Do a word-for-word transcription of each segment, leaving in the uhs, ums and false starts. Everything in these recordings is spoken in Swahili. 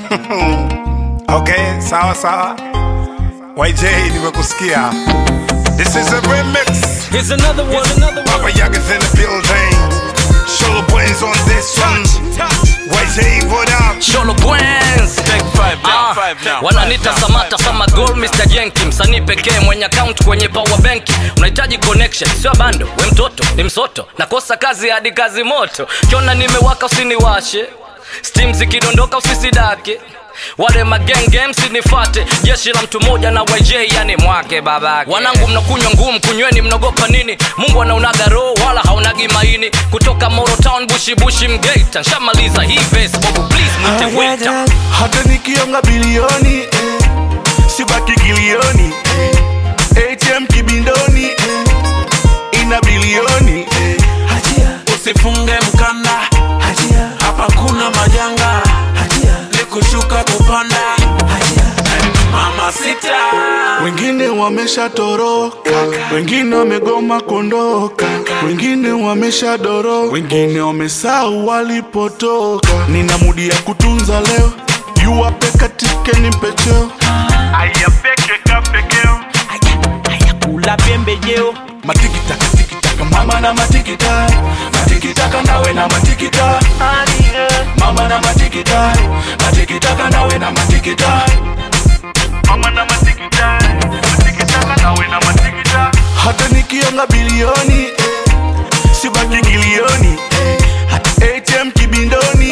Okay, sawa sawa. Y J, nimekusikia. This is a remix. Here's another one, Here's another one. Papa Yaga's in the building. Sholo Bwens on this one. Y J, what up? Sholo Bwens. Take five now, Ah, five now. wananita five Samata now, sama goal mister Jenki. Msanii pekee mwenye account kwenye power banki. Unahitaji connection, sio bando. We mtoto, ni msoto. Nakosa kazi hadi kazi moto. Kiona nimewaka usiniwashe. Steam zikidondoka usisidake. Wale magang games nifate. Jeshi la mtu moja na Y J yani mwake babake. Wanangu mnakunywa ngumu, kunyweni mnogopa nini? Mungu anaunaga roho wala haunagi maini. Kutoka Moro Town bushi bushi mgeita. Nshamaliza hii verse bobo please mwite waiter. Hata nikionga bilioni eh, sibaki gilioni eh, A T M kibindoni eh, ina bilioni eh, Hajia. Usifunge mkanda Hajia. Hapa kuna majanga Hajia. Nikushuka kupanda Hajia. Mama sita. wengine wamesha toroka, wengine wamegoma kondoka, wengine wamesha doro, wengine wamesahau walipotoka. Nina mudi ya kutunza leo, yuwape katike nimpecheo, ayapeke kapekeo, Kula pembejeo. matikitaka tikitaka mama na matikita, matikitaka nawe na matikita, mama na matikita, matikitaka nawe na matikita, mama na matikita, matikitaka nawe na matikita. Hata nikionga bilioni eh, sibaki gilioni eh, hata A T M kibindoni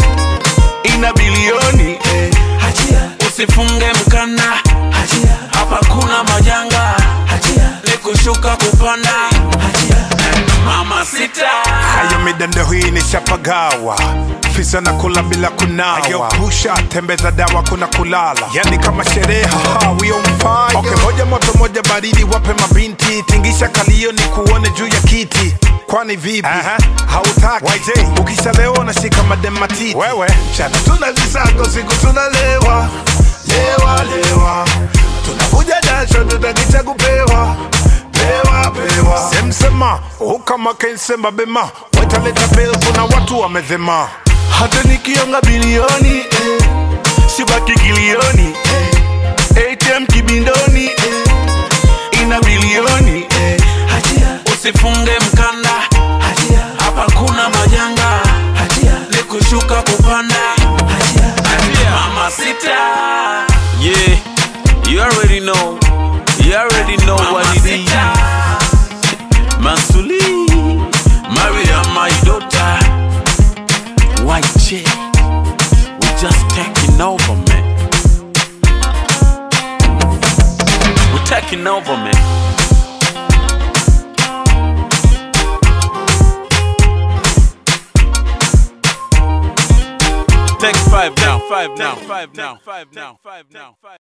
eh, ina bilioni eh, Hajia. Usifunge mkanda Hajia. Hapa kuna majanga Hajia. Nikushuka kupanda Hajia. Mama sita. Hayo midando hii ni shapagawa. Fisa na kula bila kunawa. Hayo pusha, tembeza dawa kuna kulala. Yani kama sherehe, haha, we on fire. Okay, moja moto moja baridi wape mabinti. Tingisha kalio ni kuone juu ya kiti. Kwani vipi? Uh-huh. Hautaki Y J, ukisha leo na shika madem matiti. Wewe, chana tunazisako siku tunalewa. Lewa, lewa. Tunakuja jasho tutakicha kupewa. Pewa, pewa. Semsema, ukama kensema bema. Wetaleta bill kuna watu wamezema. Hata nikionga bilioni eh, sibaki gilioni eh, A T M kibindoni eh, ina bilioni eh, Hajia. Usifunge mkanda Hajia. Hapa kuna majanga Hajia. Nikushuka kupanda Hajia. Mama sita. Yeah, you already know. You already know Mama what it is. Mansuli, Maria, my daughter. Y J, we just taking over, man. We're taking over, man. Take five now, five now, five now, five now, five now, five now.